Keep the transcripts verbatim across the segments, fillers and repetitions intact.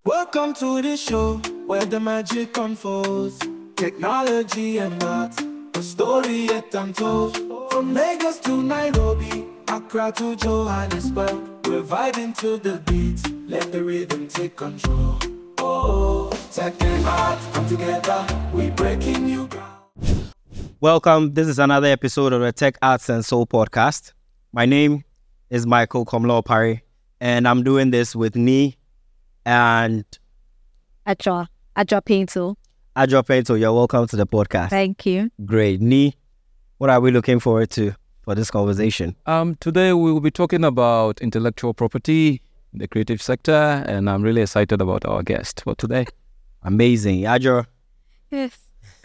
Welcome to the show where the magic unfolds. Technology and art, a story yet untold. From Lagos to Nairobi, Accra to Johannesburg, we're vibing to the beat. Let the rhythm take control. Oh, tech and art come together, we breaking new ground. Welcome. This is another episode of the Tech Arts and Soul podcast. My name is Michael Komlo Parry, and I'm doing this with Ni and Adjoa, Adjoa Pinto. Adjoa Pinto. You're welcome to the podcast. Thank you. Great. Ni, what are we looking forward to for this conversation? Um, today we will be talking about intellectual property in the creative sector, and I'm really excited about our guest for today. Amazing. Adjoa, Yes.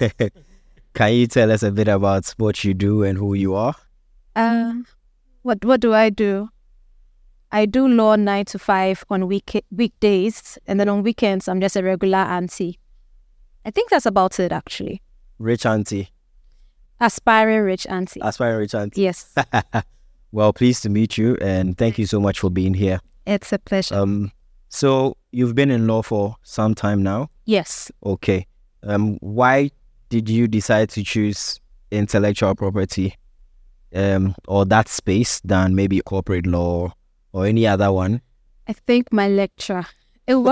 can you tell us a bit about what you do and who you are? Uh, what what do I do? I do law nine to five on week weekdays, and then on weekends I'm just a regular auntie. I think that's about it, actually. Rich auntie. Aspiring rich auntie. Aspiring rich auntie. Yes, Well, pleased to meet you, and thank you so much for being here. it's a pleasure. Um, so you've been in law for some time now. yes. Okay. Um, why did you decide to choose intellectual property, um, or that space than maybe corporate law or any other one? I think my lecturer. It was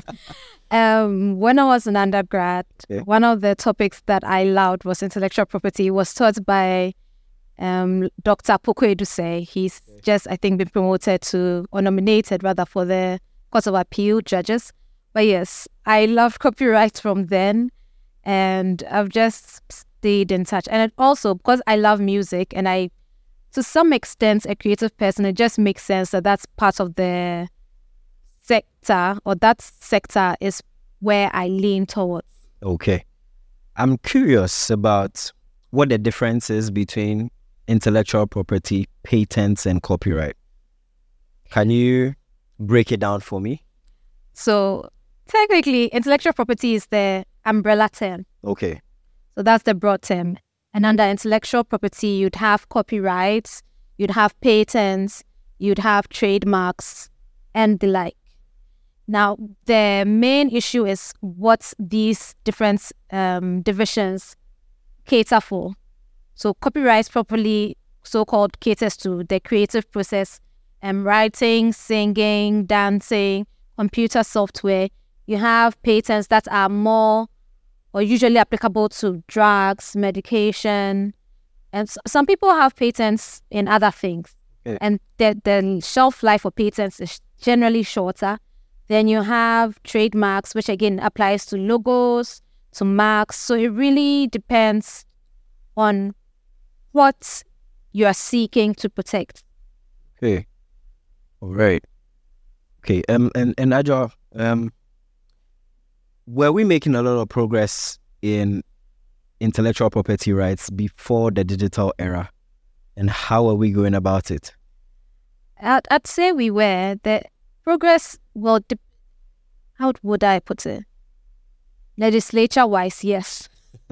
um, when I was an undergrad. Yeah. One of the topics that I loved was intellectual property. It was taught by um, Doctor Poko Eduse. He's just, I think, been promoted to or nominated rather for the Court of Appeal judges. But yes, I loved copyright from then, and I've just stayed in touch. And it also because I love music and I, to some extent, a creative person, it just makes sense that that's part of the sector, or that sector is where I lean towards. Okay. I'm curious about what the difference is between intellectual property, patents, and copyright. Can you break it down for me? So technically, intellectual property is the umbrella term. Okay. So that's the broad term. And under intellectual property, you'd have copyrights, you'd have patents, you'd have trademarks, and the like. Now, the main issue is what these different um, divisions cater for. So copyright properly so-called caters to the creative process, um, writing, singing, dancing, computer software. You have patents that are more or usually applicable to drugs, medication, and s- some people have patents in other things. Yeah. And the, the shelf life for patents is generally shorter. Then you have trademarks, which again applies to logos, to marks. So it really depends on what you are seeking to protect. Okay. All right. Okay. Um. And and Adjoa, um, were we making a lot of progress in intellectual property rights before the digital era, and how are we going about it? I'd, I'd say we were. The progress will, de- how would I put it? Legislature-wise, yes.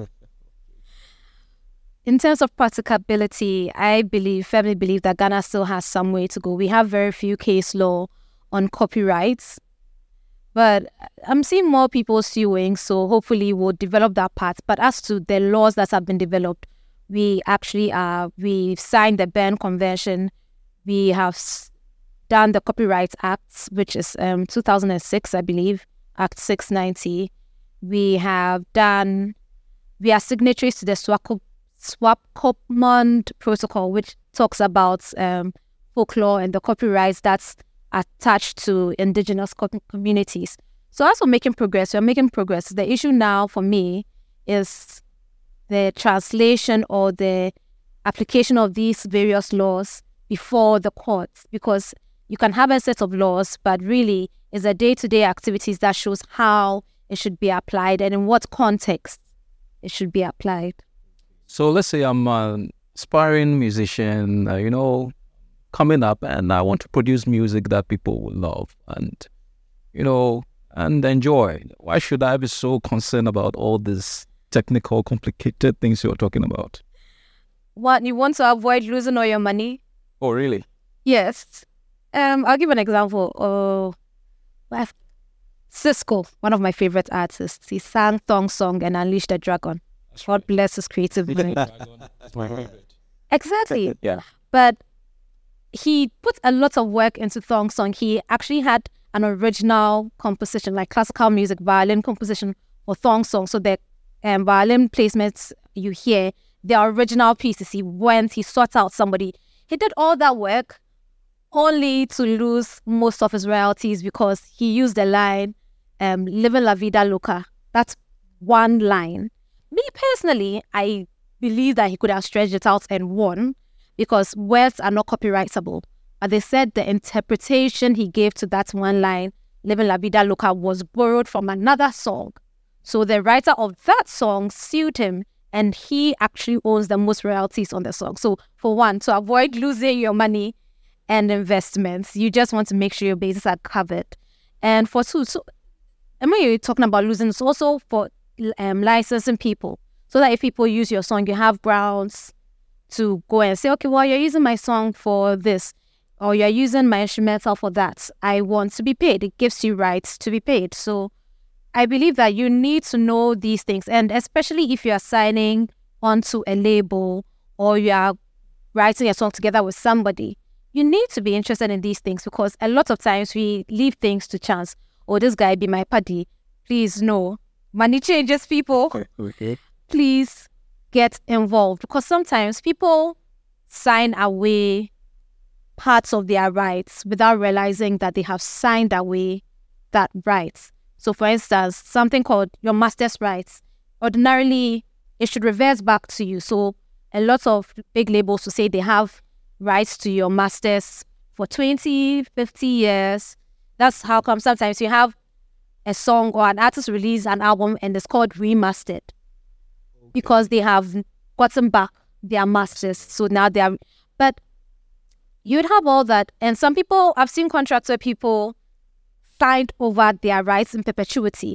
In terms of practicability, I believe, firmly believe that Ghana still has some way to go. We have very few case law on copyrights, but I'm seeing more people suing, so hopefully we'll develop that part. But as to the laws that have been developed, we actually are, we've signed the Berne Convention. We have s- done the Copyright Act, which is um, two thousand six, I believe, Act six ninety. We have done, we are signatories to the Swakop Swakopmund Protocol, which talks about um, folklore and the copyrights that's attached to indigenous co- communities. So as we're making progress, we're making progress. The issue now for me is the translation or the application of these various laws before the courts, because you can have a set of laws, but really it's the day-to-day activities that shows how it should be applied and in what context it should be applied. So let's say I'm an aspiring musician, uh, you know, coming up, and I want to produce music that people will love and, you know, and enjoy. Why should I be so concerned about all these technical, complicated things you're talking about? What, you want to avoid losing all your money? Oh, really? Yes. Um, I'll give an example. Oh, well, Cisco, one of my favorite artists, he sang Thong Song and Unleashed the Dragon. That's God right. bless his creative mind. That's my favorite. Exactly. Yeah. But he put a lot of work into Thong Song. He actually had an original composition, like classical music, violin composition for Thong Song. So the um, violin placements you hear, the original pieces, he went, he sought out somebody. He did all that work only to lose most of his royalties because he used the line, um, "Living La Vida Loca." That's one line. Me personally, I believe that he could have stretched it out and won because words are not copyrightable. But they said the interpretation he gave to that one line, "Living La Vida Loca," was borrowed from another song. So the writer of that song sued him, and he actually owns the most royalties on the song. So for one, to avoid losing your money and investments, you just want to make sure your bases are covered. And for two, so and when you're talking about losing, it's also for um, licensing people. So that if people use your song, you have grounds to go and say, okay, well, you're using my song for this, or you're using my instrumental for that. I want to be paid. It gives you rights to be paid. So I believe that you need to know these things. And especially if you are signing onto a label or you are writing a song together with somebody, you need to be interested in these things because a lot of times we leave things to chance. Oh, this guy be my buddy. Please, no. Money changes people. Okay. Please get involved because sometimes people sign away parts of their rights without realizing that they have signed away that right. So for instance, something called your master's rights, ordinarily it should reverse back to you. So a lot of big labels will say they have rights to your masters for twenty, fifty years. That's how come sometimes you have a song or an artist release an album and it's called remastered because they have gotten back their masters. So now they are, but you'd have all that. And some people, I've seen contracts where people signed over their rights in perpetuity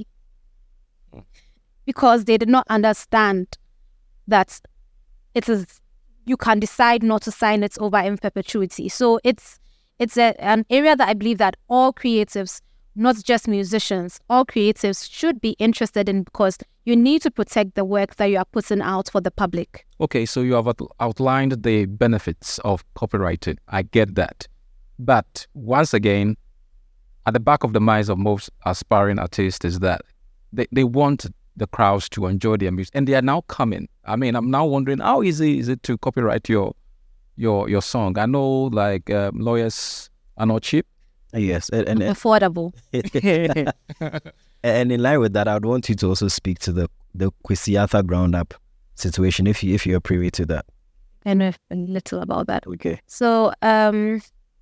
because they did not understand that it is, you can decide not to sign it over in perpetuity. So it's it's a, an area that I believe that all creatives, not just musicians, all creatives should be interested in because you need to protect the work that you are putting out for the public. Okay, so you have out- outlined the benefits of copyrighting. I get that. But once again, at the back of the minds of most aspiring artists is that they, they want the crowds to enjoy their music. And they are now coming. I mean, I'm now wondering how easy is it to copyright your your your song? I know like um, lawyers are not cheap. Yes, and and, Affordable. and in line with that, I would want you to also speak to the the Kwesi Arthur ground up situation if you if you're privy to that. I know a little about that. Okay. So um,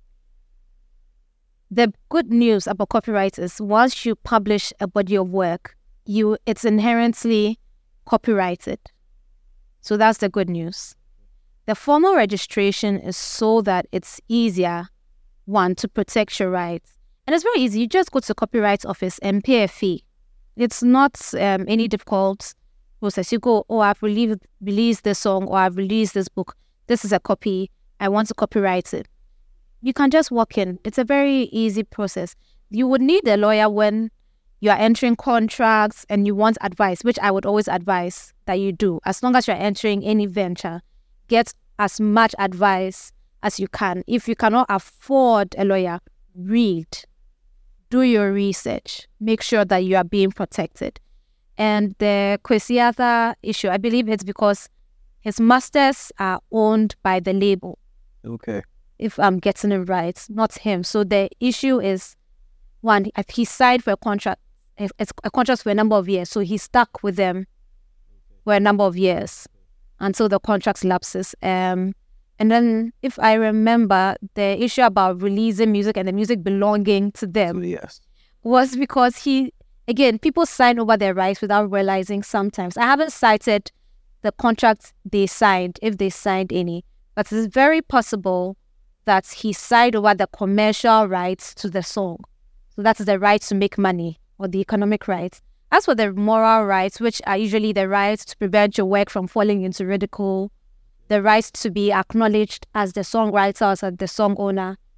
the good news about copyright is once you publish a body of work, you it's inherently copyrighted. So that's the good news. The formal registration is so that it's easier, one, to protect your rights. And it's very easy. You just go to the Copyright Office and pay a fee. It's not um, any difficult process. You go, oh, I've released, released this song or I've released this book. This is a copy. I want to copyright it. You can just walk in. It's a very easy process. You would need a lawyer when you are entering contracts and you want advice, which I would always advise that you do. As long as you're entering any venture, get as much advice as you can. If you cannot afford a lawyer, read. Do your research. Make sure that you are being protected. And the Kwesi Arthur issue, I believe it's because his masters are owned by the label. Okay. If I'm getting it right, not him. So the issue is, one, if he signed for a contract, if it's a contract for a number of years, so he's stuck with them for a number of years until the contract lapses. Um, and then, if I remember, the issue about releasing music and the music belonging to them Yes. was because he, again, people sign over their rights without realizing sometimes. I haven't cited the contract they signed, if they signed any, but it's very possible that he signed over the commercial rights to the song. So that's the right to make money or the economic rights. As for the moral rights, which are usually the rights to prevent your work from falling into ridicule, the rights to be acknowledged as the songwriter or as the song owner,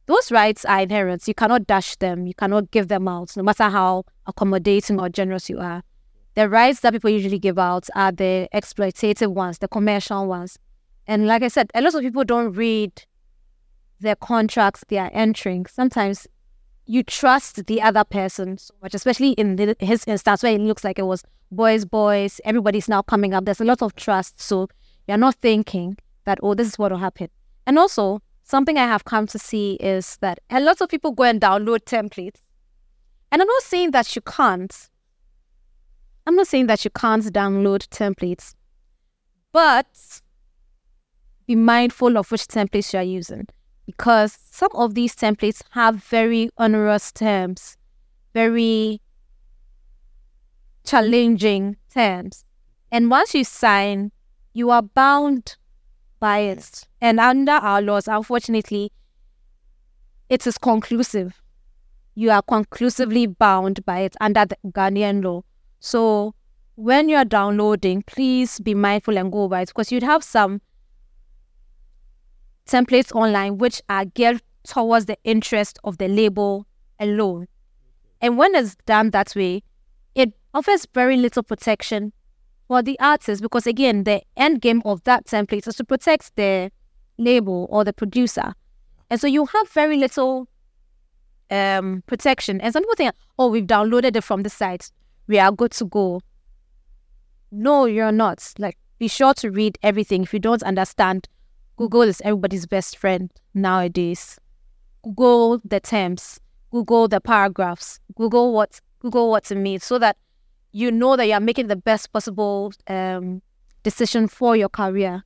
those rights are inherent. You cannot dash them. You cannot give them out, no matter how accommodating or generous you are. The rights that people usually give out are the exploitative ones, the commercial ones. And like I said, a lot of people don't read the contracts they are entering. Sometimes you trust the other person so much, especially in the, his instance where it looks like it was boys, boys, everybody's now coming up. There's a lot of trust. So you're not thinking that, oh, this is what will happen. And also, something I have come to see is that a lot of people go and download templates. And I'm not saying that you can't. I'm not saying that you can't download templates. But be mindful of which templates you are using. Because some of these templates have very onerous terms, very challenging terms. And once you sign, you are bound by it. And under our laws, unfortunately, it is conclusive. You are conclusively bound by it under the Ghanaian law. So when you are downloading, please be mindful and go over it, because you'd have some templates online which are geared towards the interest of the label alone. And when it's done that way, it offers very little protection for the artist, because again, the end game of that template is to protect the label or the producer. And so you have very little um, protection. And some people think, oh, we've downloaded it from the site, we are good to go. No, you're not. Like, be sure to read everything. If you don't understand, Google is everybody's best friend nowadays. Google the terms, Google the paragraphs, Google what Google what it means, so that you know that you are making the best possible um, decision for your career.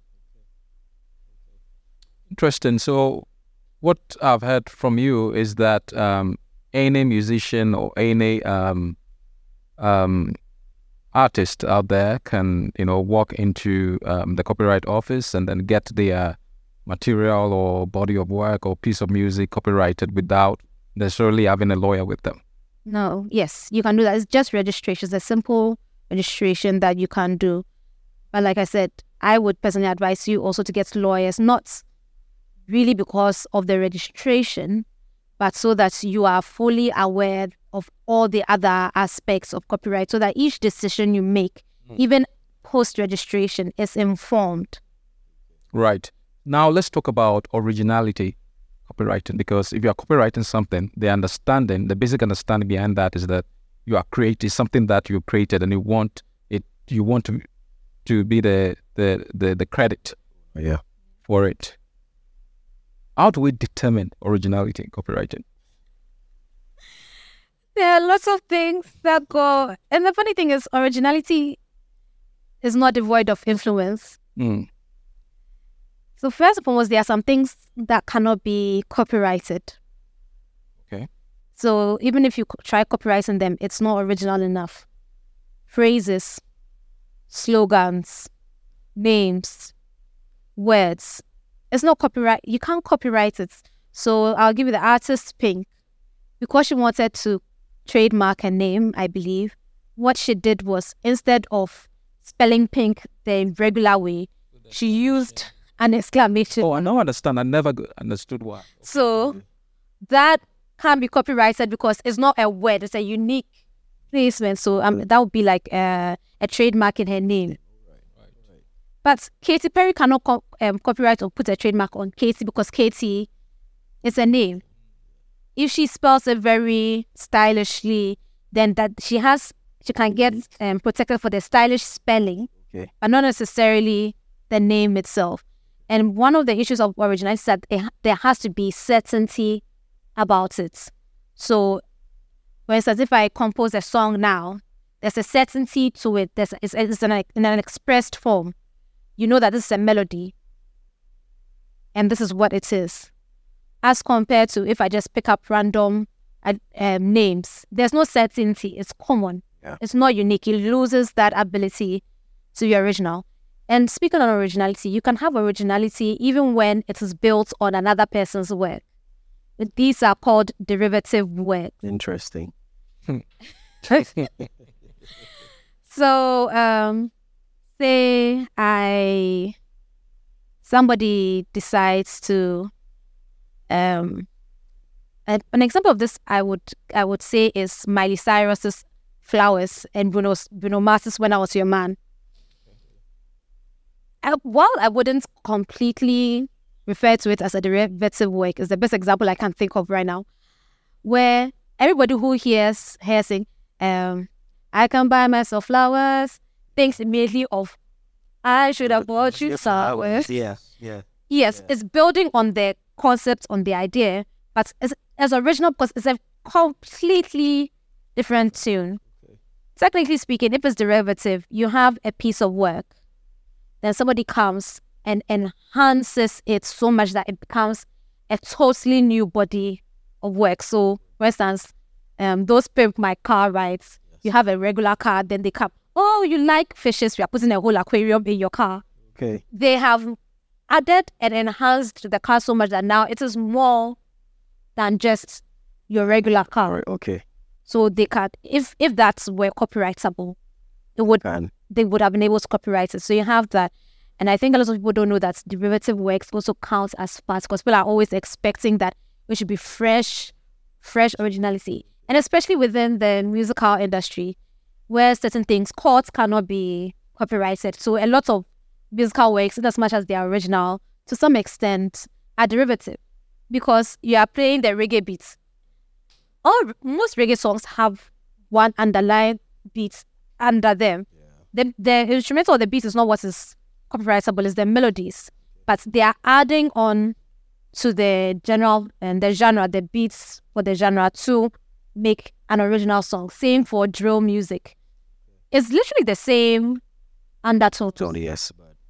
Interesting. So, what I've heard from you is that um, any musician or any um, um, artist out there can, you know, walk into um, the copyright office and then get their material or body of work or piece of music copyrighted without necessarily having a lawyer with them. No, yes, you can do that. It's just registration. It's a simple registration that you can do. But like I said, I would personally advise you also to get lawyers, not really because of the registration, but so that you are fully aware of all the other aspects of copyright, so that each decision you make, mm. even post-registration, is informed. Right. Now let's talk about originality copywriting, because if you are copywriting something, the understanding, the basic understanding behind that is that you are creating something that you created, and you want it, you want to to be the the the, the credit yeah. for it. How do we determine originality in copywriting? There are lots of things that go, and the funny thing is, originality is not devoid of influence. Mm. So first and foremost, there are some things that cannot be copyrighted. Okay. So even if you co- try copywriting them, it's not original enough. Phrases, slogans, names, words. It's not copyright. You can't copyright it. So I'll give you the artist Pink. Because she wanted to trademark her name, I believe, what she did was, instead of spelling Pink the regular way, she used an exclamation. Oh, I now understand. I never g- understood why. So that can't be copyrighted because it's not a word. It's a unique placement. So um, that would be like a, a trademark in her name. But Katy Perry cannot co- um, copyright or put a trademark on Katy, because Katy is a name. If she spells it very stylishly, then that she has, she can get um, protected for the stylish spelling, okay. but not necessarily the name itself. And one of the issues of originality is that it, there has to be certainty about it. So, for instance, if I compose a song now, there's a certainty to it. There's it's, it's an, in an expressed form. You know that this is a melody, and this is what it is. As compared to if I just pick up random uh, um, names, there's no certainty. It's common. Yeah. It's not unique. It loses that ability to be original. And speaking on originality, you can have originality even when it is built on another person's work. These are called derivative works. Interesting. So, um, say I somebody decides to um Uh, an example of this, I would I would say, is Miley Cyrus's Flowers and Bruno's, Bruno Mars's When I Was Your Man. I, while I wouldn't completely refer to it as a derivative work, is the best example I can think of right now, where everybody who hears her sing, um, I can buy myself flowers, thinks immediately of, I should have bought you flowers. Yeah, yeah. Yes, Yeah. it's building on the concept, on the idea, but it's, it's original because it's a completely different tune. Okay. Technically speaking, if it's derivative, you have a piece of work, then somebody comes and enhances it so much that it becomes a totally new body of work. So, for instance, um, those Pimp My Car rides, you have a regular car, then they come, oh, you like fishes, we are putting a whole aquarium in your car. Okay. They have added and enhanced the car so much that now it is more than just your regular car. Okay. So they can, if if that were copyrightable, it would Can. they would have been able to copyright it. So you have that. And I think a lot of people don't know that derivative works also count as fast, because people are always expecting that it should be fresh, fresh originality. And especially within the musical industry, where certain things, chords cannot be copyrighted. So a lot of musical works, in as much as they are original, to some extent, are derivative, because you are playing the reggae beats. All most reggae songs have one underlying beat under them. The the instrumental or the beat is not what is copyrightable, it's the melodies, but they are adding on to the general and the genre, the beats for the genre, to make an original song. Same for drill music. It's literally the same undertone, Totally, yes.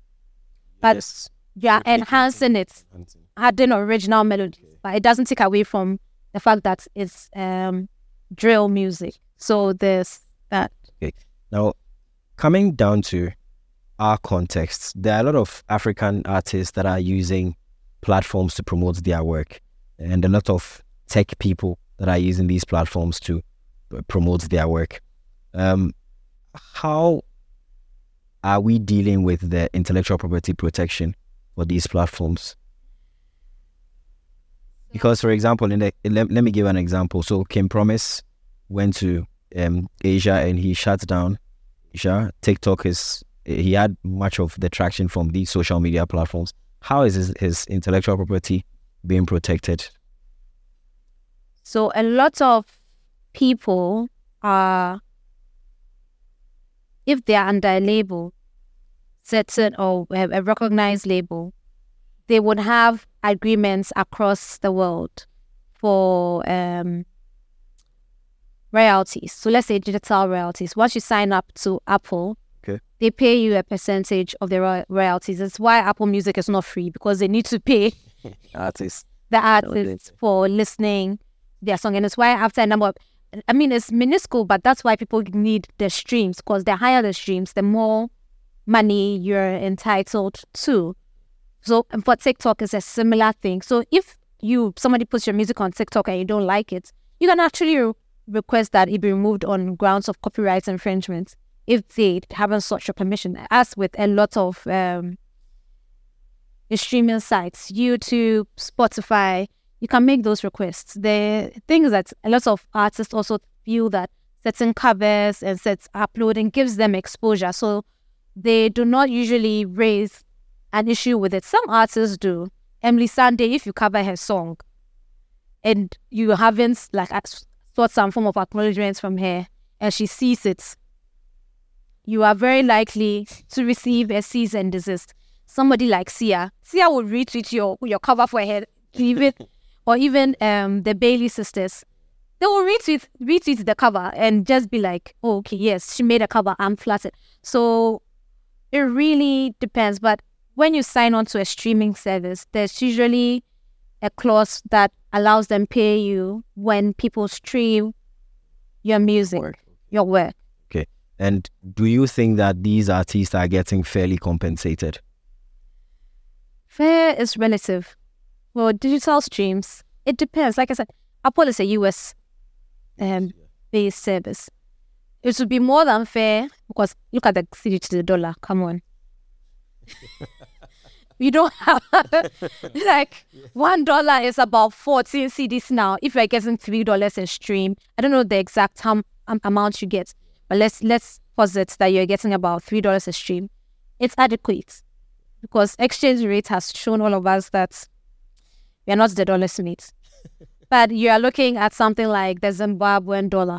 but yes. you are Repeating enhancing it, Enhancing. adding original melodies, but it doesn't take away from the fact that it's um, drill music. So there's that. Now, coming down to our context, there are a lot of African artists that are using platforms to promote their work, and a lot of tech people that are using these platforms to uh, promote their work. Um, how are we dealing with the intellectual property protection for these platforms? Because, for example, in the, let, let me give an example. So, Kim Promise went to um, Asia and he shut down Asia. TikTok is, he had much of the traction from these social media platforms. How is his, his intellectual property being protected? So a lot of people are, if they are under a label, certain or a a recognized label, they would have agreements across the world for um, royalties. So let's say digital royalties. Once you sign up to Apple, Okay. they pay you a percentage of the roy- royalties. That's why Apple Music is not free, because they need to pay Artists. the artists for listening their song. And it's why after a number of, I mean, it's minuscule, but that's why people need the streams, because the higher the streams, the more money you're entitled to. So and for TikTok, it's a similar thing. So if you somebody puts your music on TikTok and you don't like it, you can actually re- request that it be removed on grounds of copyright infringement if they haven't sought your permission. As with a lot of um, the streaming sites, YouTube, Spotify, you can make those requests. The thing is that a lot of artists also feel that certain covers and sets uploading gives them exposure, so they do not usually raise an issue with it. Some artists do. Emily Sandé, if you cover her song and you haven't like sought some form of acknowledgement from her and she sees it, you are very likely to receive a cease and desist. Somebody like Sia, Sia will retweet your your cover for her, even or even um the Bailey sisters. They will retweet retweet the cover and just be like, oh, okay, yes, she made a cover, I'm flattered. So it really depends. But when you sign on to a streaming service, there's usually a clause that allows them pay you when people stream your music, Work. your work. Okay. And do you think that these artists are getting fairly compensated? Fair is relative. For digital streams, it depends. Like I said, Apple is a U S um, based service. It would be more than fair because look at the C D to the dollar. Come on. We don't have like one dollar is about fourteen C Ds now. If you're getting three dollars a stream, I don't know the exact um, um, amount you get, but let's let's posit that you're getting about three dollars a stream. It's adequate because exchange rate has shown all of us that we are not the dollar smith. But you are looking at something like the Zimbabwean dollar.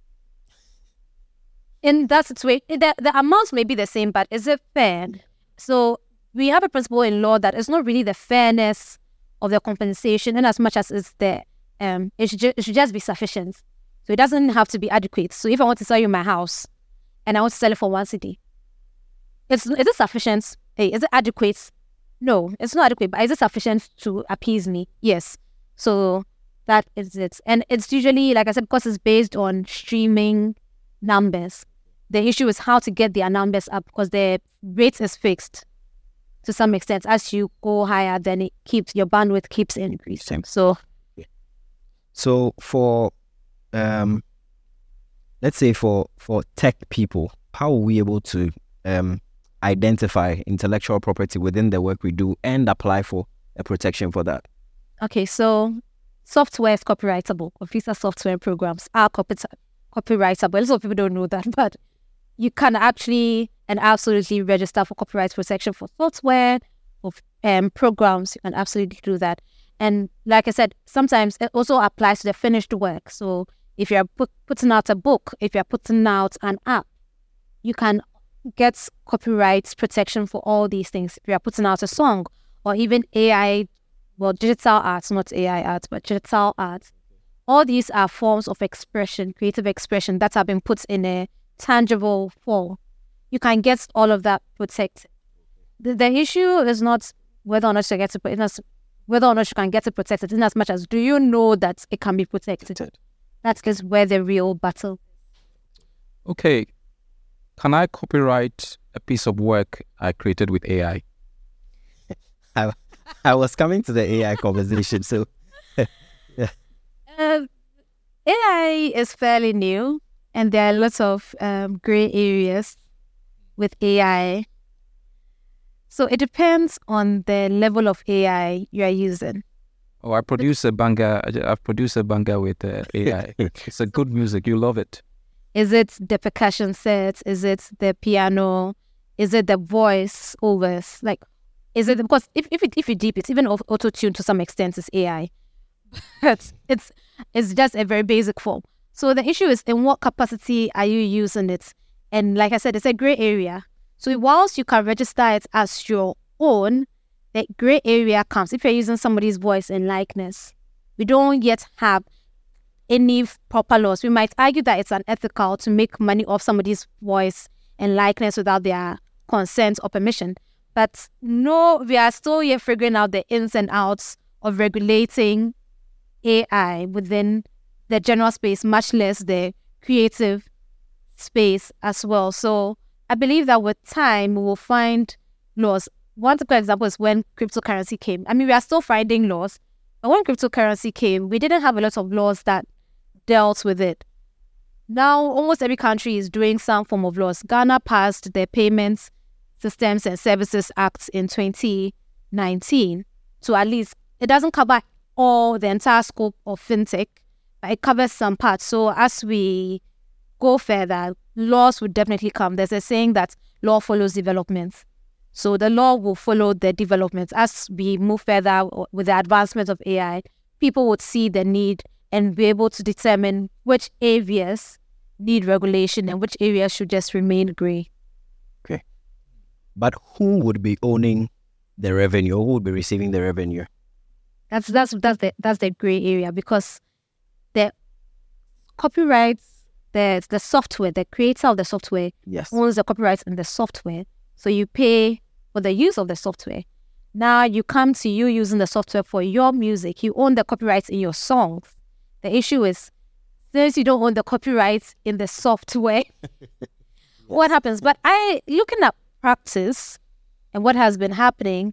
In that situation, the, the amounts may be the same, but is it fair? So we have a principle in law that it's not really the fairness of the compensation in as much as it's the, um, it should, ju- it should just be sufficient. So it doesn't have to be adequate. So if I want to sell you my house and I want to sell it for one city, it's, is it sufficient? Hey, is it adequate? No, it's not adequate, but is it sufficient to appease me? Yes. So that is it. And it's usually, like I said, because it's based on streaming numbers. The issue is how to get their numbers up because the rate is fixed to some extent. As you go higher, then it keeps your bandwidth keeps increasing. So, so for um, let's say for for tech people, how are we able to um identify intellectual property within the work we do and apply for a protection for that? Okay, so software is copyrightable. Official software programs are copy- copyrightable. A lot of people don't know that, but you can actually and absolutely register for copyright protection for software, for um, programs. You can absolutely do that. And like I said, sometimes it also applies to the finished work. So if you're put, putting out a book, if you're putting out an app, you can get copyright protection for all these things. If you're putting out a song or even A I, well, digital art, not A I art, but digital art. All these are forms of expression, creative expression that have been put in a tangible form. You can get all of that protected. The, the issue is not whether or not you get to put whether or not you can get it protected, in as much as do you know that it can be protected. That's just where the real battle. Okay, can I copyright a piece of work I created with A I? I, I was coming to the A I conversation, so yeah. Um, A I is fairly new, and there are lots of um, gray areas with A I. So it depends on the level of A I you are using. Oh, I produce a banger. I've produced a banger with uh, A I. It's a good music. You love it. Is it the percussion sets? Is it the piano? Is it the voice overs? Like, is it because if if it, if you deep it, even auto tune to some extent is A I. But it's it's just a very basic form. So the issue is in what capacity are you using it? And like I said, it's a gray area. So whilst you can register it as your own, the gray area comes if you're using somebody's voice and likeness. We don't yet have any proper laws. We might argue that it's unethical to make money off somebody's voice and likeness without their consent or permission. But no, we are still yet figuring out the ins and outs of regulating A I within the general space, much less the creative space as well. So I believe that with time, we will find laws. One typical example is when cryptocurrency came. I mean, we are still finding laws, but when cryptocurrency came, we didn't have a lot of laws that dealt with it. Now, almost every country is doing some form of laws. Ghana passed the Payments Systems and Services Act in twenty nineteen. So at least it doesn't cover all the entire scope of fintech, but it covers some parts. So as we go further, laws would definitely come. There's a saying that law follows development. So the law will follow the development. As we move further with the advancement of A I, people would see the need and be able to determine which areas need regulation and which areas should just remain grey. Okay. But who would be owning the revenue? Who would be receiving the revenue? That's that's that's the that's the grey area, because the copyrights, the the software, the creator of the software Yes. owns the copyrights in the software. So you pay for the use of the software. Now you come to you using the software for your music. You own the copyrights in your songs. The issue is, since you don't own the copyrights in the software, what happens? But I, looking at practice and what has been happening,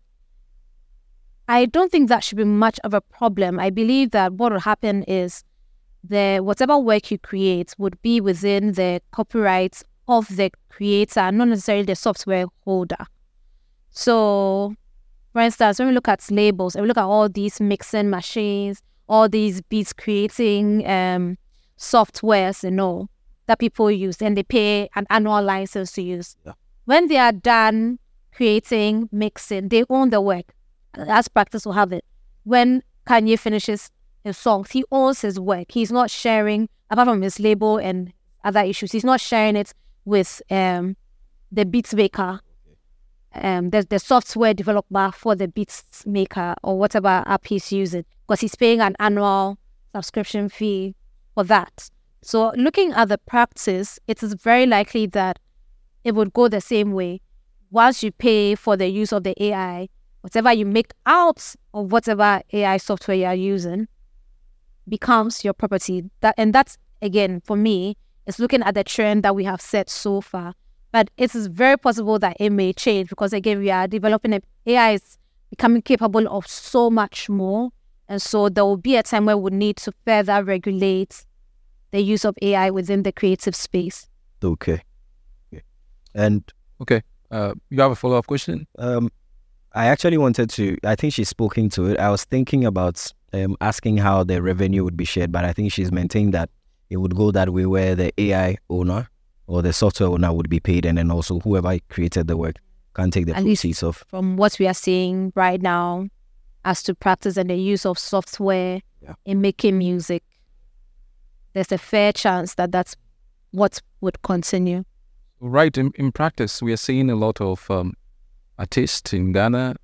I don't think that should be much of a problem. I believe that what will happen is the whatever work you create would be within the copyright of the creator, not necessarily the software holder. So For instance, when we look at labels, and we look at all these mixing machines, all these beats creating um, softwares and all that people use, and they pay an annual license to use. Yeah. When they are done creating, mixing, they own the work. As practice will have it. When Kanye finishes his songs, he owns his work. He's not sharing, apart from his label and other issues, he's not sharing it with um, the beats maker. Um, the, the software developer for the beats maker or whatever app he's using, because he's paying an annual subscription fee for that. So looking at the practice, it is very likely that it would go the same way. Once you pay for the use of the A I, whatever you make out of whatever A I software you are using becomes your property. That and that's, again, for me, is looking at the trend that we have set so far. But it is very possible that it may change because, again, we are developing it. A I is becoming capable of so much more. And so there will be a time where we need to further regulate the use of A I within the creative space. Okay. okay. And Okay. Uh, you have a follow-up question? um, I actually wanted to, I think she's spoken to it. I was thinking about um, asking how the revenue would be shared, but I think she's maintained that it would go that way where the A I owner or the software owner would be paid, and then also whoever created the work can take the At least proceeds of. From what we are seeing right now as to practice and the use of software Yeah. in making music, there's a fair chance that that's what would continue. Right. In, in practice, we are seeing a lot of um, artists in Ghana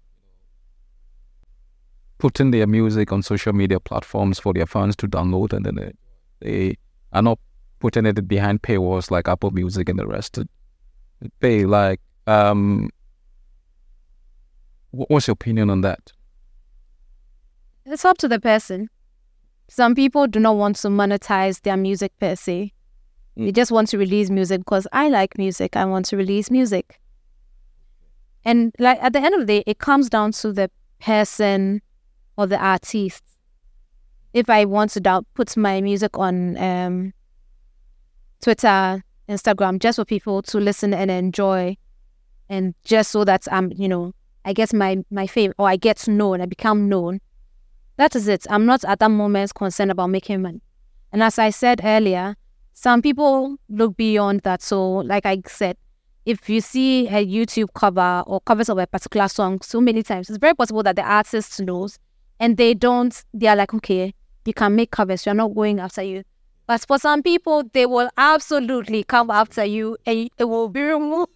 putting their music on social media platforms for their fans to download, and then they, they are not putting it behind paywalls like Apple Music and the rest. Pay like, um, what's your opinion on that? It's up to the person. Some people do not want to monetize their music per se. They just want to release music because I like music. I want to release music. And like at the end of the day, it comes down to the person or the artist. If I want to down, put my music on um, Twitter, Instagram, just for people to listen and enjoy, and just so that I'm, you know, I get my, my fame, or I get known, I become known, that is it. I'm not at that moment concerned about making money. And as I said earlier, some people look beyond that. So like I said, if you see a YouTube cover or covers of a particular song so many times, it's very possible that the artist knows and they don't, they are like, okay, you can make covers, you're not going after you. But for some people, they will absolutely come after you and it will be removed.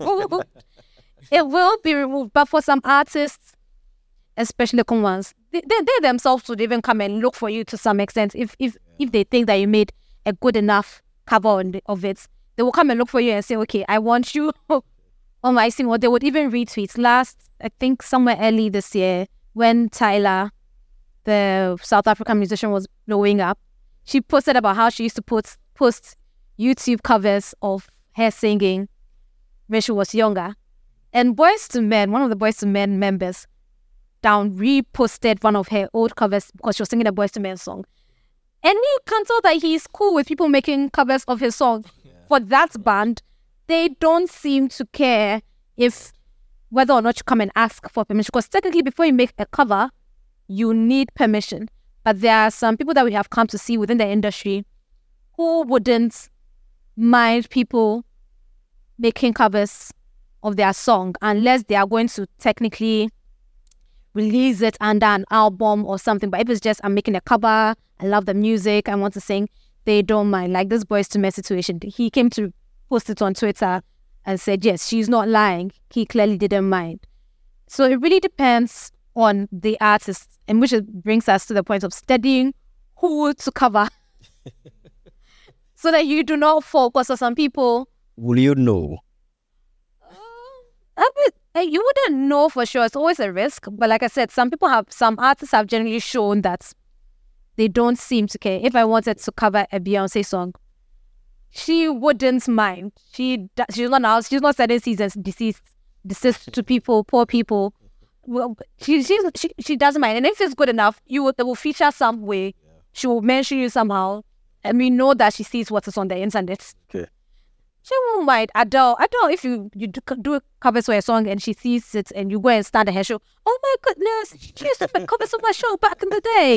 It will be removed. But for some artists, especially local ones, they, they, they themselves would even come and look for you to some extent. If if if they think that you made a good enough cover on the, of it, they will come and look for you and say, okay, I want you on my scene. Or they would even retweet. Last, I think somewhere early this year, when Tyler, the South African musician, was blowing up, she posted about how she used to put post YouTube covers of her singing when she was younger. And Boyz two Men, one of the Boyz two Men members, down reposted one of her old covers because she was singing a Boyz two Men song. And you can tell that he's cool with people making covers of his songs. Yeah. For that band, they don't seem to care if whether or not you come and ask for permission. Because technically, before you make a cover, you need permission. But there are some people that we have come to see within the industry who wouldn't mind people making covers of their song unless they are going to technically release it under an album or something. But if it's just, I'm making a cover, I love the music, I want to sing, they don't mind. Like this Boyz two Men situation, he came to post it on Twitter and said, yes, she's not lying. He clearly didn't mind. So it really depends on the artist, and which brings us to the point of studying who to cover so that you do not fall. Because some people... Will you know? Uh, a bit, like, you wouldn't know for sure. It's always a risk. But like I said, some people have, some artists have generally shown that they don't seem to care. If I wanted to cover a Beyonce song, she wouldn't mind. She she's not now. She's not sending seasons deceased, deceased to people, poor people. Well, she she she she doesn't mind. And if it's good enough, you will, they will feature some way. Yeah. She will mention you somehow, and we know that she sees what is on the internet. Okay. She won't mind. Adele, Adele, if you, you do, do covers for a song and she sees it and you go and stand at her show, oh my goodness, she used to make covers of my show back in the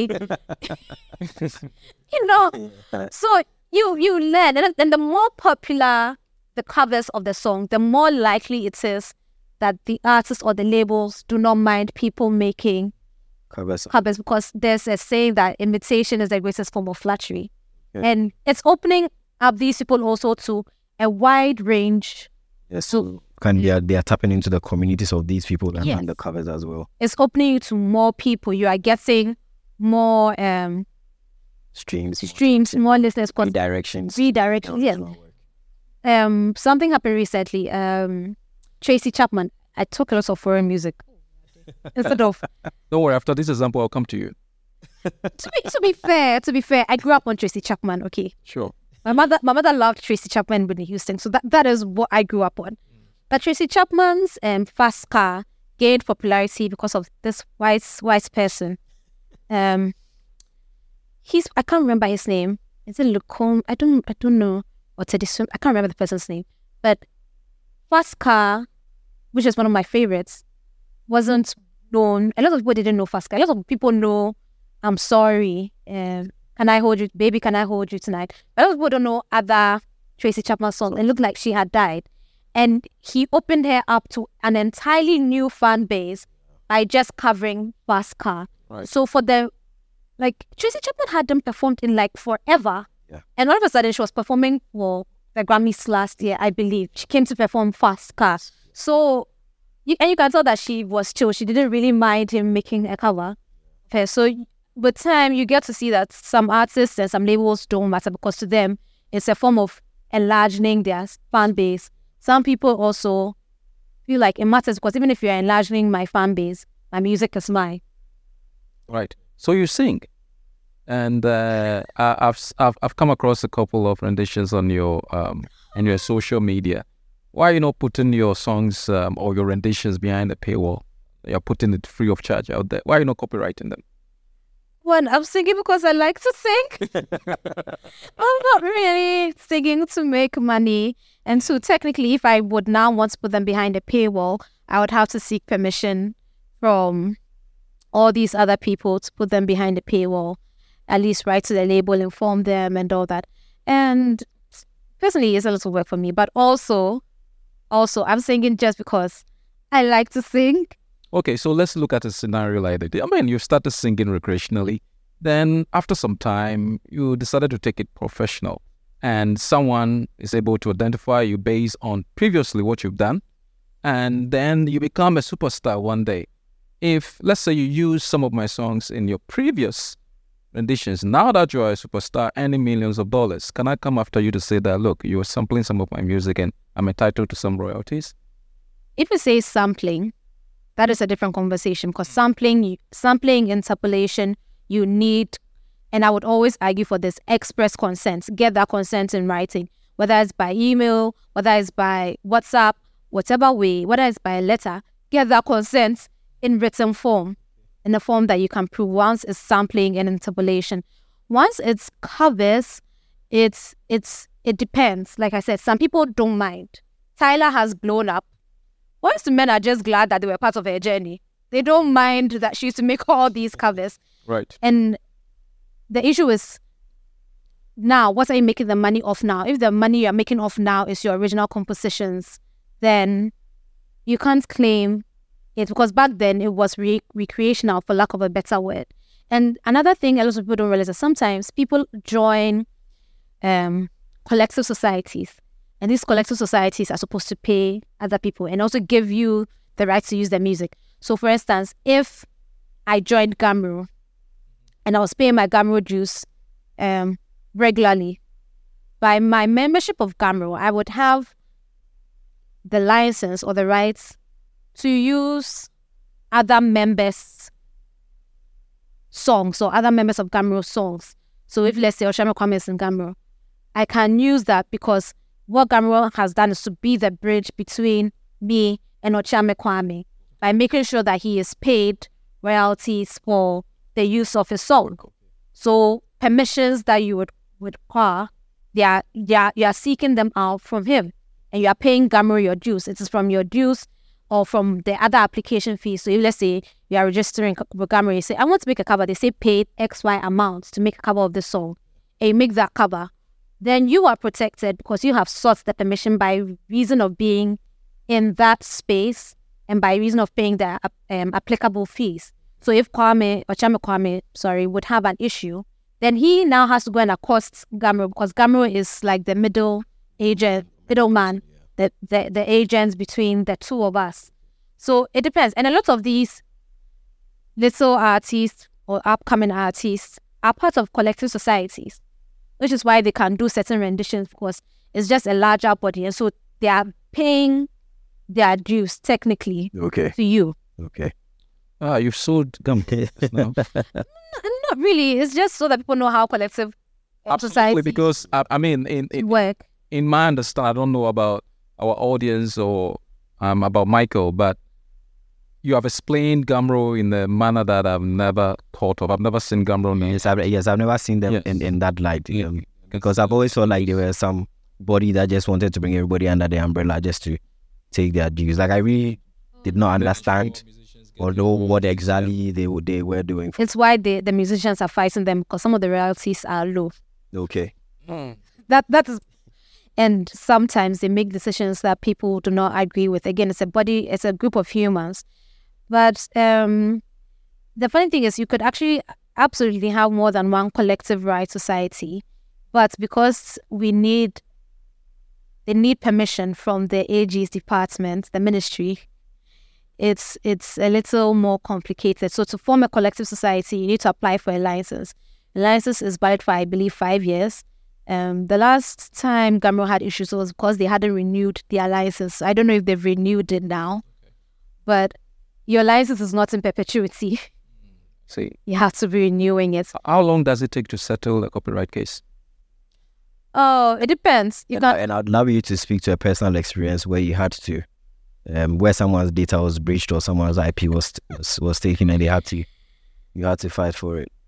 day. You know, so you you learn, and, and the more popular the covers of the song, the more likely it is that the artists or the labels do not mind people making Covers. covers, because there's a saying that imitation is the greatest form of flattery. Okay. And it's opening up these people also to a wide range. Yes. So Can they are they are tapping into the communities of these people and, Yes. and the covers as well. it's opening you to more people. You are getting more um Streams, streams, more listeners, because redirections. redirection. Yes. Um, something happened recently. Um, Tracy Chapman. I took a lot of foreign music instead of. Don't worry, after this example, I'll come to you. To be to be fair, to be fair, I grew up on Tracy Chapman. Okay, Sure. my mother my mother loved Tracy Chapman and Whitney Houston, so that, that is what I grew up on. But Tracy Chapman's um Fast Car gained popularity because of this white white person. Um, he's I can't remember his name. Is it Lucombe? I don't I don't know. Or Teddy Swim. I can't remember the person's name. But Fast Car, which is one of my favorites, wasn't known. A lot of people didn't know Fast Car. A lot of people know I'm Sorry. Um, can I hold you, baby? Can I hold you tonight? But a lot of people don't know other Tracy Chapman songs. It looked like she had died, and he opened her up to an entirely new fan base by just covering Fast Car. Right. So for the like Tracy Chapman had them performed in like forever, Yeah. and all of a sudden she was performing for the Grammys last year, I believe. She came to perform Fast Car. So you, and you can tell that she was chill. She didn't really mind him making a cover. Okay, so with time, you get to see that some artists and some labels don't matter, because to them, it's a form of enlarging their fan base. Some people also feel like it matters, because even if you're enlarging my fan base, my music is mine. Right. So you sing, and uh, I- I've s- I've I've come across a couple of renditions on your um on your social media. Why are you not putting your songs um, or your renditions behind the paywall? You're putting it free of charge out there. Why are you not copywriting them? One, I'm singing because I like to sing. I'm not really singing to make money. And so technically, if I would now want to put them behind a paywall, I would have to seek permission from all these other people to put them behind a paywall, at least write to the label, inform them and all that. And personally, it's a little work for me. But also, also, I'm singing just because I like to sing. Okay, so let's look at a scenario like that. I mean, you started singing recreationally. Then after some time, you decided to take it professional. And someone is able to identify you based on previously what you've done. And then you become a superstar one day. If, let's say, you use some of my songs in your previous renditions, now that you are a superstar earning millions of dollars, can I come after you to say that, look, you're sampling some of my music and I'm entitled to some royalties? If you say sampling, that is a different conversation, because sampling, sampling, interpolation, you need, and I would always argue for this, express consent. Get that consent in writing, whether it's by email, whether it's by WhatsApp, whatever way, whether it's by a letter, get that consent in written form, in a form that you can prove. Once it's sampling and interpolation. Once it's covers, it's, it's, it depends. Like I said, some people don't mind. Tyler has blown up. Most men are just glad that they were part of her journey. They don't mind that she used to make all these covers. Right. And the issue is, now, what are you making the money off now? If the money you're making off now is your original compositions, then you can't claim it, because back then it was re- recreational, for lack of a better word. And another thing a lot of people don't realize is sometimes people join um, collective societies. And these collective societies are supposed to pay other people and also give you the right to use their music. So, for instance, if I joined Gamro and I was paying my Gamro dues um, regularly, by my membership of Gamro, I would have the license or the rights to use other members' songs or other members of Gamro songs. So, if let's say Oshame Kwame is in Gamro, I can use that, because what Gamro has done is to be the bridge between me and Ochame Kwame by making sure that he is paid royalties for the use of his song. So permissions that you would would require, they are, they are, you are seeking them out from him. and you are paying Gamro your dues, it is from your dues or from the other application fees. So if, let's say you are registering with Gamro, you say, I want to make a cover. They say pay X Y amount to make a cover of the song. And you make that cover. Then you are protected because you have sought the permission by reason of being in that space and by reason of paying the um, applicable fees. So if Kwame, or Chame Kwame, sorry, would have an issue, then he now has to go and accost Gamro because Gamro is like the middle agent, middleman, the, the, the agents between the two of us. So it depends. And a lot of these little artists or upcoming artists are part of collective societies, which is why they can do certain renditions because it's just a larger body. And so they are paying their dues technically Okay. to you. Okay. Ah, you've sold gum. No. Not really. It's just so that people know how collective Absolutely, society because I, I mean, in, in work. in my understanding, I don't know about our audience or um about Michael, but you have explained Gamro in a manner that I've never thought of. I've never seen Gamro in Yes, I've, yes, I've never seen them Yes. in, in that light. Yeah. Um, because I've always felt like there were some body that just wanted to bring everybody under the umbrella just to take their dues. Like I really did not understand or know what exactly they w- they were doing. It's why the, the musicians are fighting them because some of the royalties are low. Okay. That that is, and sometimes they make decisions that people do not agree with. Again, it's a body, it's a group of humans. But um, the funny thing is, you could actually absolutely have more than one collective right society, but because we need, they need permission from the A G's department, the ministry. It's it's a little more complicated. So to form a collective society, you need to apply for a license. The license is valid for, I believe, five years. Um, the last time Gamro had issues was because they hadn't renewed their license. I don't know if they've renewed it now, but your license is not in perpetuity. See, You have to be renewing it. how long does it take to settle a copyright case? Oh, it depends. You And, I, can and I'd love you to speak to a personal experience where you had to, um, where someone's data was breached or someone's I P was was, was taken and they had to, you had to fight for it.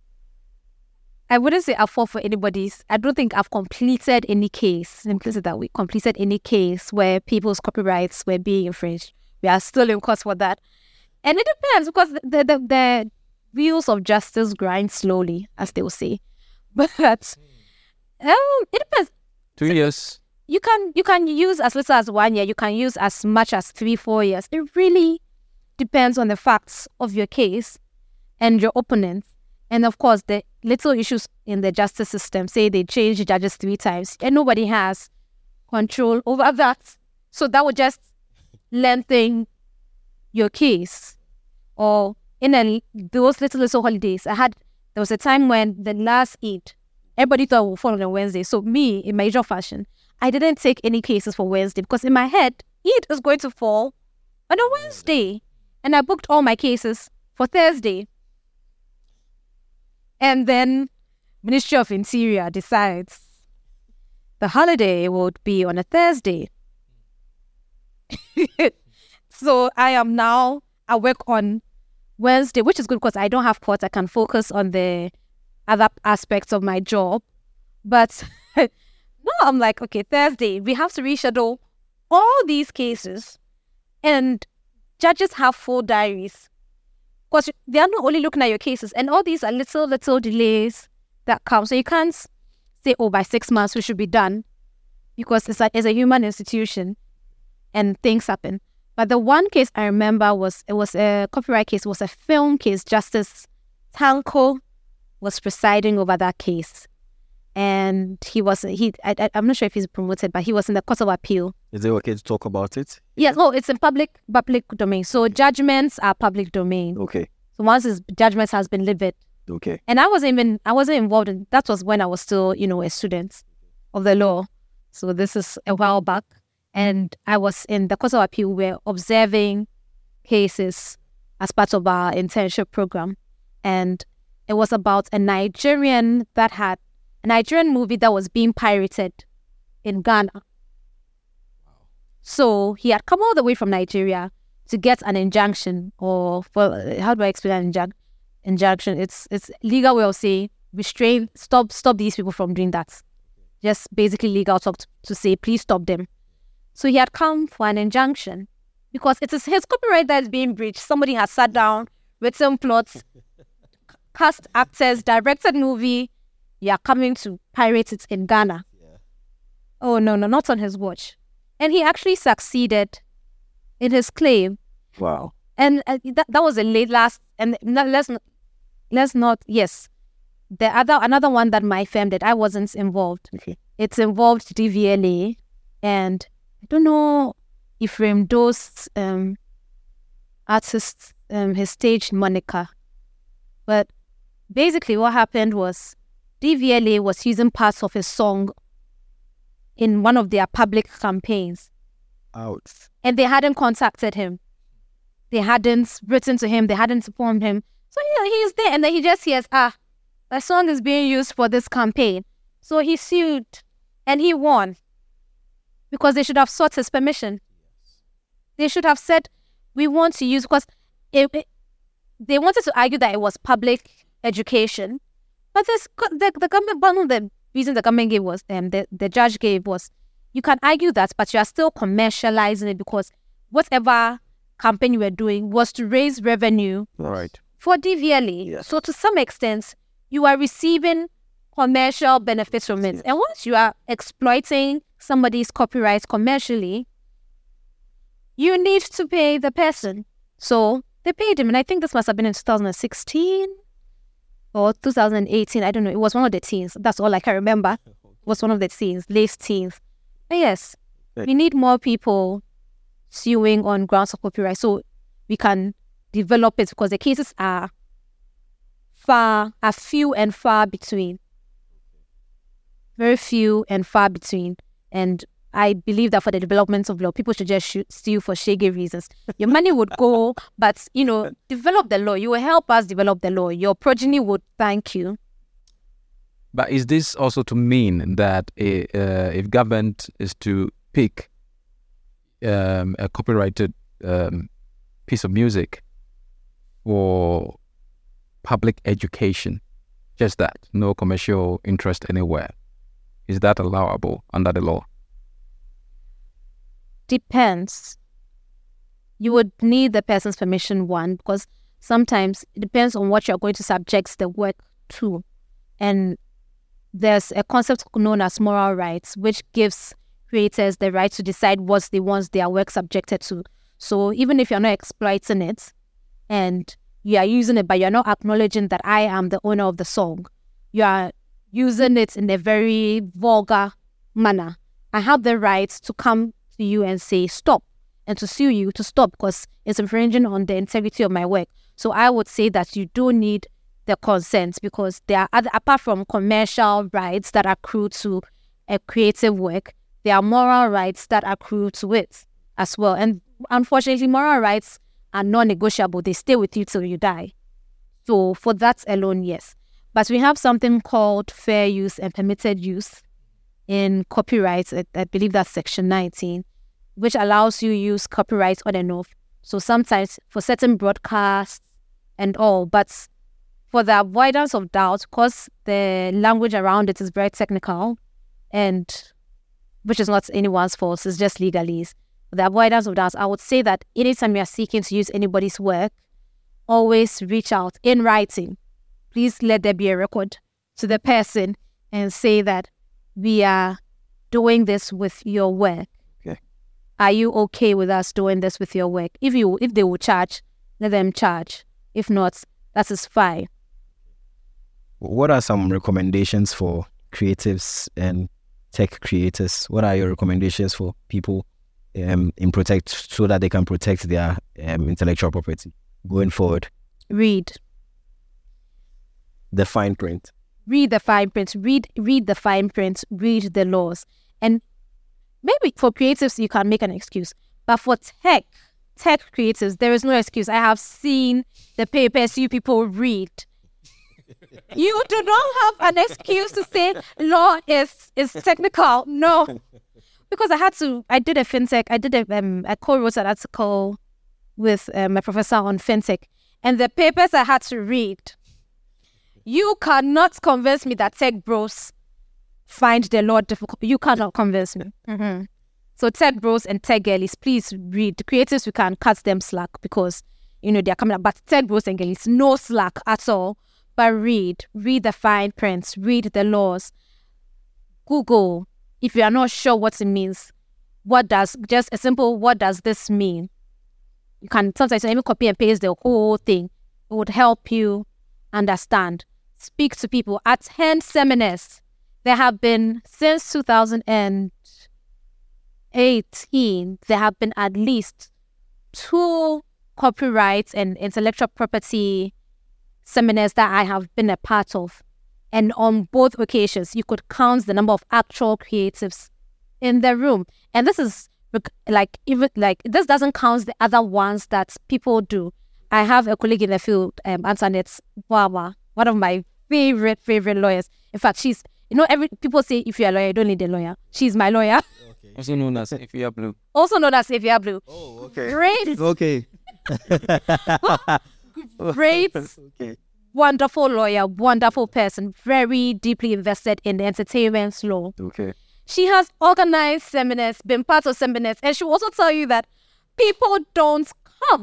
I wouldn't say I've fought for anybody's. I don't think I've completed any case. Let me put it that way. Completed any case where people's copyrights were being infringed. We are still in court for that. And it depends because the, the, the wheels of justice grind slowly, as they will say. But um, it depends. Two years. You can you can use as little as one year. You can use as much as three, four years. It really depends on the facts of your case and your opponent. And of course, the little issues in the justice system, say they change judges three times and nobody has control over that. So that would just lengthen your case. Or in a, those little, little holidays, I had, there was a time when the last Eid, everybody thought it would fall on a Wednesday. So me, in major fashion, I didn't take any cases for Wednesday because in my head, Eid is going to fall on a Wednesday. And I booked all my cases for Thursday. And then Ministry of Interior decides the holiday would be on a Thursday. So I am now, I work on Wednesday, which is good because I don't have court. I can focus on the other aspects of my job. But now I'm like, okay, Thursday, we have to reschedule all these cases. And judges have full diaries. Because they are not only looking at your cases, and all these are little, little delays that come. So you can't say, oh, by six months we should be done, because it's a, it's a human institution and things happen. But the one case I remember was, it was a copyright case, it was a film case. Justice Tanko was presiding over that case. And he was, he I, I, I'm not sure if he's promoted, but he was in the Court of Appeal. Is it okay to talk about it? Yes, oh, it's in public public domain. So judgments are public domain. Okay. So once his judgment has been delivered, Okay. and I wasn't even I wasn't involved in that. Was when I was still, you know, a student of the law. So this is a while back, and I was in the Court of Appeal. We were observing cases as part of our internship program, and it was about a Nigerian that had a Nigerian movie that was being pirated in Ghana. So he had come all the way from Nigeria to get an injunction, or for how do I explain an injun- injunction? It's it's legal way of saying restrain, stop, stop these people from doing that. Just basically legal talk to, to say please stop them. So he had come for an injunction because it is his copyright that is being breached. Somebody has sat down, written plots, cast actors, directed movie. You are coming to pirate it in Ghana. Yeah. Oh, no, no, not on his watch. And he actually succeeded in his claim. Wow. And uh, that, that was a late last, and not, let's, not, let's not, yes. The other, another one that my firm did, I wasn't involved. Okay. It's involved D V L A, and I don't know Ephraim Doe's um, artist, um, his stage moniker. But basically what happened was D V L A was using parts of his song in one of their public campaigns. Out. And they hadn't contacted him. They hadn't written to him. They hadn't informed him. So yeah, he's there. And then he just hears, ah, the song is being used for this campaign. So he sued and he won. Because they should have sought his permission. They should have said, we want to use, because it, it, they wanted to argue that it was public education. But this, the, the government, one of the reasons the government gave was, um, the, the judge gave was, you can argue that, but you are still commercializing it because whatever campaign you were doing was to raise revenue Right. for D V L A. Yes. So to some extent, you are receiving commercial benefits from it. Yes. And once you are exploiting somebody's copyright commercially, you need to pay the person. So they paid him. And I think this must have been in two thousand sixteen or two thousand eighteen. I don't know. It was one of the teens. That's all I can remember. It was one of the teens, late teens. But yes, we need more people suing on grounds of copyright so we can develop it, because the cases are far, are few and far between. Very few and far between. And I believe that for the development of law, people should just shoot, sue for shaggy reasons. Your money would go, but, you know, develop the law. You will help us develop the law. Your progeny would thank you. But is this also to mean that a, uh, if government is to pick um, a copyrighted um, piece of music for public education, just that, no commercial interest anywhere, is that allowable under the law? Depends. You would need the person's permission, one, because sometimes it depends on what you're going to subject the work to. And there's a concept known as moral rights, which gives creators the right to decide what they want their work subjected to. So even if you're not exploiting it and you are using it, but you're not acknowledging that I am the owner of the song, you are using it in a very vulgar manner. I have the right to come to you and say stop, and to sue you to stop because it's infringing on the integrity of my work. So I would say that you do need the consent, because there are other, apart from commercial rights that accrue to a creative work, there are moral rights that accrue to it as well. And unfortunately, moral rights are non-negotiable. They stay with you till you die. So for that alone, yes. But we have something called fair use and permitted use in copyright. I, I believe that's section nineteen, which allows you use copyright on and off. So sometimes for certain broadcasts and all, but for the avoidance of doubt, because the language around it is very technical, and which is not anyone's fault, it's just legalese. For the avoidance of doubt, I would say that anytime you are seeking to use anybody's work, always reach out in writing. Please let there be a record to the person and say that we are doing this with your work. Okay. Are you okay with us doing this with your work? If you, if they will charge, let them charge. If not, that is fine. What are some recommendations for creatives and tech creators? What are your recommendations for people um, in protect so that they can protect their um, intellectual property going forward? Read. The fine print. Read the fine print. Read read the fine print. Read the laws. And maybe for creatives, you can make an excuse. But for tech, tech creatives, there is no excuse. I have seen the papers you people read. You do not have an excuse to say law is is technical. No, because I had to. I did a fintech. I did a um, I co-wrote an article with um, my professor on fintech, and the papers I had to read. You cannot convince me that tech bros find the law difficult. You cannot convince me. Mm-hmm. So tech bros and tech girlies, please read. The creatives, we can cut them slack because, you know, they're coming up. But tech bros and girlies, no slack at all. But read. Read the fine prints. Read the laws. Google. If you are not sure what it means, what does, just a simple, what does this mean? You can sometimes even copy and paste the whole thing. It would help you understand. Speak to people. Attend seminars. There have been, since two thousand eighteen, there have been at least two copyright and intellectual property seminars that I have been a part of. And on both occasions, you could count the number of actual creatives in the room. And this is like, even like, this doesn't count the other ones that people do. I have a colleague in the field, um, Antoinette Wawa, one of my favorite, favorite lawyers. In fact, she's, you know, every people say if you're a lawyer, you don't need a lawyer. She's my lawyer. Okay. Also known as Ifya Blue. Also known as Ifya Blue. Oh, okay. Great. Okay. Great. Okay. Wonderful lawyer, wonderful person, very deeply invested in the entertainment law. Okay. She has organized seminars, been part of seminars, and she will also tell you that people don't come.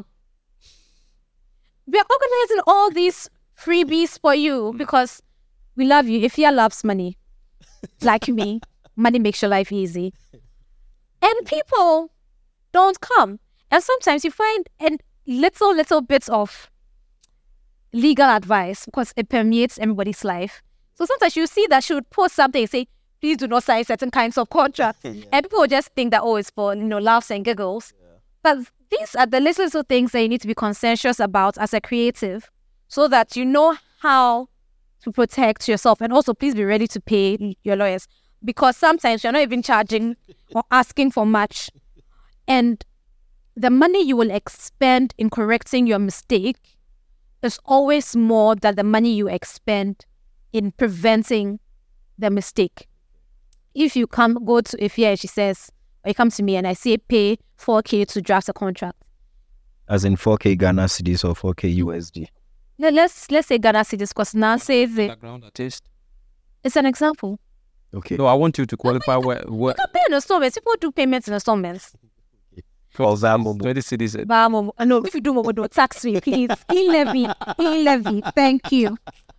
We are organizing all these freebies for you because we love you. If you loves money, like me, money makes your life easy. And people don't come. And sometimes you find a little, little bits of legal advice because it permeates everybody's life. So sometimes you see that she would post something and say, please do not sign certain kinds of contracts. Yeah. And people will just think that, oh, it's for, you know, laughs and giggles. Yeah. But these are the little, little things that you need to be conscientious about as a creative so that you know how to protect yourself. And also, please be ready to pay your lawyers because sometimes you're not even charging or asking for much. And the money you will expend in correcting your mistake is always more than the money you expend in preventing the mistake. If you come, go to Ifya and she says, or you come to me and I say pay four K to draft a contract. As in four K Ghana cedis or four K U S D? No, let's, let's say Ghana cedis because now say the... Background artist. It's an example. Okay. No, I want you to qualify where... You can pay in installments. People do payments in installments. For example, twenty cities. No, if you do what we do, tax me, please. E-levy, e-levy. Thank you.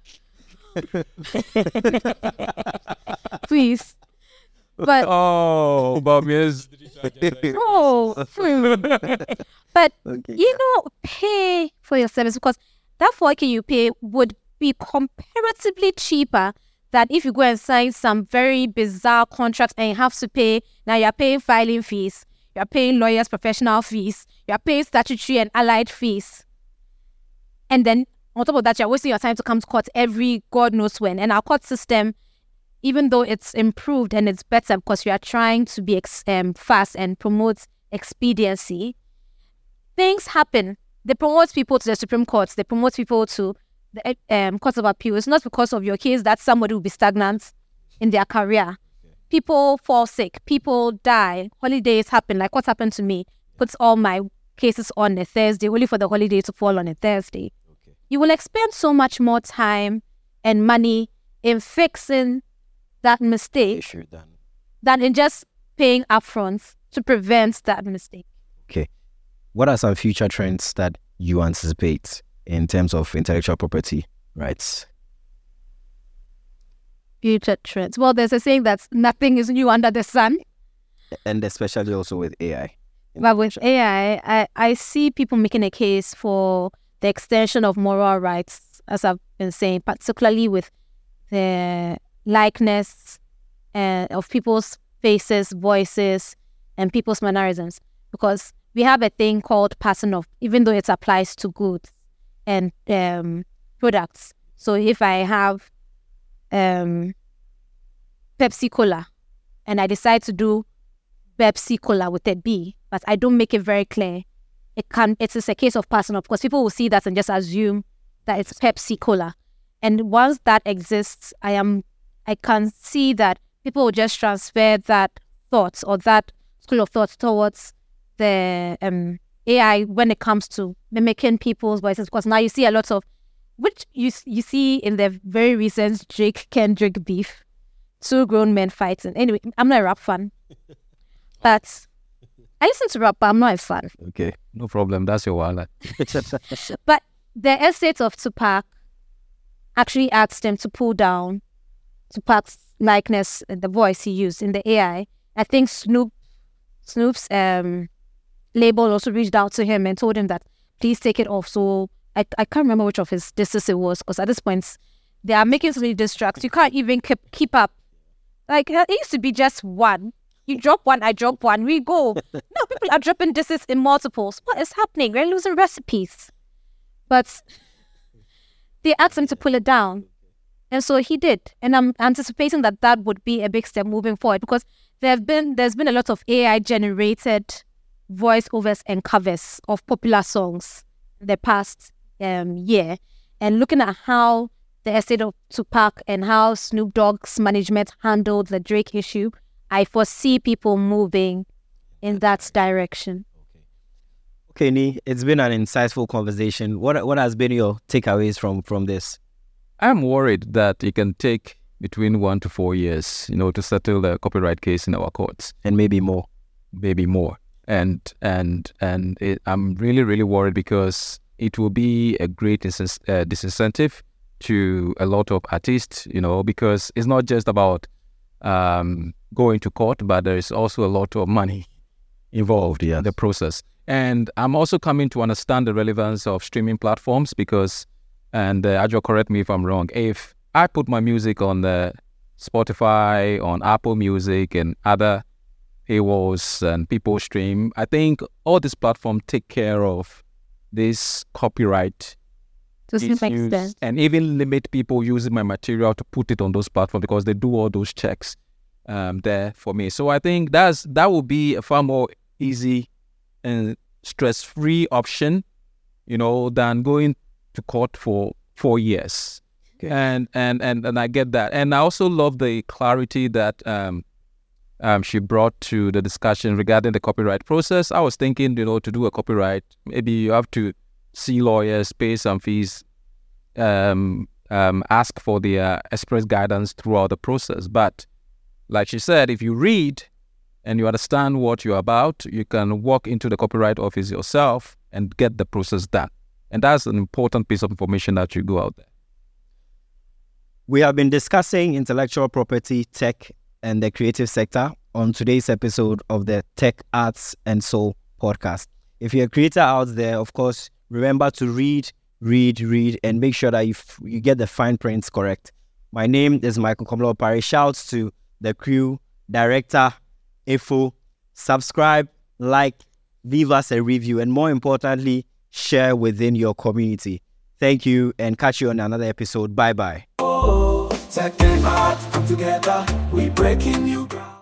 Please. But oh, but yes. oh, but okay. you know, pay for your service because that four K you pay would be comparatively cheaper than if you go and sign some very bizarre contracts and you have to pay. Now you're paying filing fees. You're paying lawyers' professional fees. You're paying statutory and allied fees. And then, on top of that, you're wasting your time to come to court every God knows when. And our court system, even though it's improved and it's better because we are trying to be ex- um, fast and promote expediency, things happen. They promote people to the Supreme Court. They promote people to the um, Court of Appeal. It's not because of your case that somebody will be stagnant in their career. People fall sick, people die, holidays happen, like what happened to me. Puts all my cases on a Thursday, only for the holiday to fall on a Thursday. Okay. You will expend so much more time and money in fixing that mistake Sure, done. than in just paying upfront to prevent that mistake. Okay. What are some future trends that you anticipate in terms of intellectual property rights? Future trends. Well, there's a saying that nothing is new under the sun. And especially also with A I. But with A I, I, I see people making a case for the extension of moral rights, as I've been saying, particularly with the likeness uh, of people's faces, voices, and people's mannerisms. Because we have a thing called pattern of, even though it applies to goods and um, products. So if I have um, Pepsi Cola and I decide to do Pepsi Cola with a B, but I don't make it very clear, it can it is a case of pattern of, because people will see that and just assume that it's Pepsi Cola. And once that exists, I am I can see that people will just transfer that thought or that school of thought towards the um, A I when it comes to mimicking people's voices. Because now you see a lot of, which you you see in the very recent Drake Kendrick beef, two grown men fighting. Anyway, I'm not a rap fan, but listen to rap, but I'm not a fan. Okay, no problem. That's your wallet. But the estate of Tupac actually asked him to pull down Tupac's likeness, the voice he used in the A I. I think Snoop, Snoop's um, label also reached out to him and told him that please take it off. So I, I can't remember which of his disses it was, because at this point they are making so many diss tracks. You can't even keep keep up. Like it used to be just one. You drop one, I drop one, we go. Now people are dropping disses in multiples. What is happening? We're losing recipes. But they asked him to pull it down. And so he did. And I'm anticipating that that would be a big step moving forward, because there have been, there's been a lot of A I-generated voiceovers and covers of popular songs in the past um, year. And looking at how the estate of Tupac and how Snoop Dogg's management handled the Drake issue, I foresee people moving in that direction. Okay, Nee, it's been an insightful conversation. What what has been your takeaways from, from this? I'm worried that it can take between one to four years, you know, to settle the copyright case in our courts. And maybe more. Maybe more. And and and it, I'm really, really worried, because it will be a great dis- uh, disincentive to a lot of artists, you know, because it's not just about um, going to court, but there is also a lot of money involved yes. in the process. And I'm also coming to understand the relevance of streaming platforms, because, and uh, Adjo, correct me if I'm wrong, if I put my music on the Spotify, on Apple Music and other paywalls and people stream, I think all these platforms take care of this copyright to some extent, and even limit people using my material to put it on those platforms, because they do all those checks um, there for me. So I think that's that will be a far more easy and stress-free option, you know, than going to court for four years. Okay. And, and and and I get that. And I also love the clarity that um, um, she brought to the discussion regarding the copyright process. I was thinking, you know, to do a copyright, maybe you have to see lawyers, pay some fees, um, um, ask for the uh, express guidance throughout the process. But like she said, if you read and you understand what you're about, you can walk into the copyright office yourself and get the process done. And that's an important piece of information that you go out there. We have been discussing intellectual property, tech, and the creative sector on today's episode of the Tech, Arts, and Soul podcast. If you're a creator out there, of course, remember to read, read, read, and make sure that you, f- you get the fine prints correct. My name is Michael Komlo-Opare. Shouts to the crew, director, Ifo. Subscribe, like, leave us a review, and more importantly, share within your community. Thank you, and catch you on another episode. Bye-bye. Oh, tech and art come together, we breaking new ground.